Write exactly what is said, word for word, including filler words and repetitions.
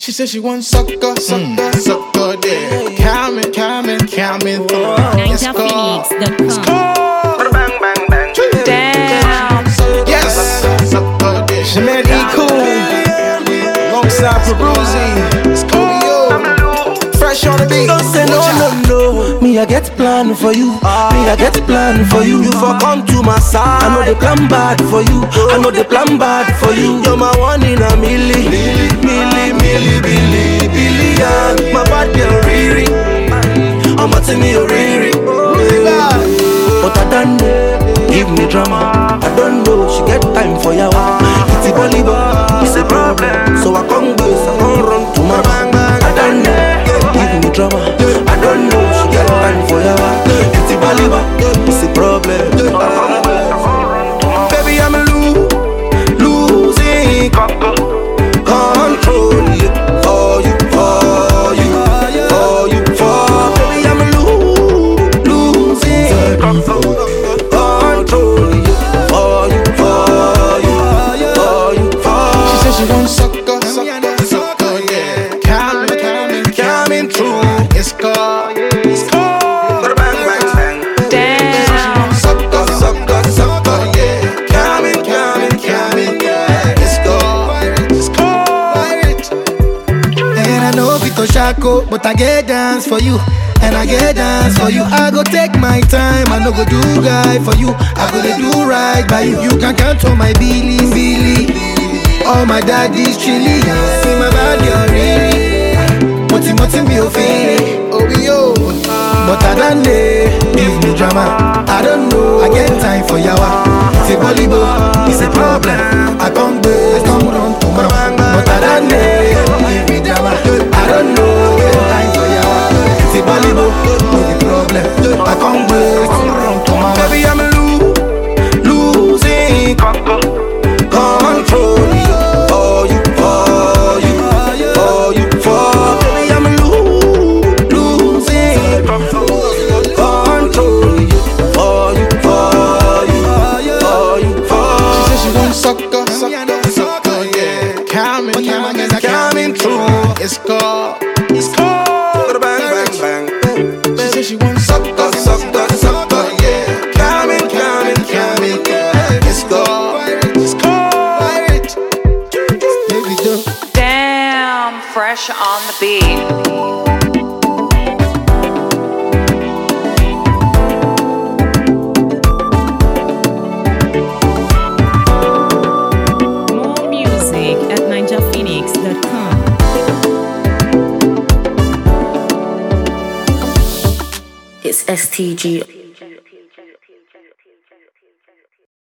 She said she wants sucker, sucker, sucker, yeah. Coming, coming, coming through. It's called, it's called. Bang, bang, bang. Damn. Yes, sucker, yeah. She made E cool alongside Peruzzi. It's Kobe, fresh on the beat. Don't say no, no, no. Me, I get plan for you. Me, I get plan for you. You for come to my side. I know they plan bad for you. I know they plan bad for you. You're my one in a milli, milli, milli, milli, billion. My bad girl, Riri. I'm a me, Riri. But I don't know. Give me drama. I don't know. She get time for yawa. It's a volleyball. It's a problem. So I come go. I come run to my bang bang. I don't know. Give me drama. I don't know. She get time for yawa. It's a volleyball. It's a problem. Baby, I'm lo- losing control. Yeah. For you, for you, for you, for. Baby, I'm lo- losing control. She wants sucker, sucker, sucker, yeah. Coming, coming, coming through. It's called, it's called. Bang, bang, bang. Damn. Sucker, sucker, sucker, yeah. Coming, coming, coming, yeah. It's called, it's called. And I know Vito Shako, but I get dance for you. And I get dance for you. I go take my time. I no go do guy for you. I go to do right by you. You can count on my Billy, Billy. All my daddy's chilly. See my body already. Moti moti me ofini. O B O. But I don't know. Give me drama. I don't know. I get time for yawa. It's a volleyball. It's a problem. I come back. I come run to my bang. But I don't know. Give me drama. I don't know. Get time for yawa. It's a volleyball. No the problem. I come back. I come run to my bang. Baby, I'm lo- losing control. For you, for you, for you, for. Baby, I'm lo- losing control. For you, for you, for you, for. She said she wants sucker, sucker, sucker, yeah. Coming, coming, coming through. It's called, it's called. Bang, bang, bang. She said she wants sucker, sucker, sucker, yeah. Coming, coming, coming, yeah. It's called, it's called. Baby, do. Damn. Fresh on the beat. More music at ninja phoenix dot com. It's S T G.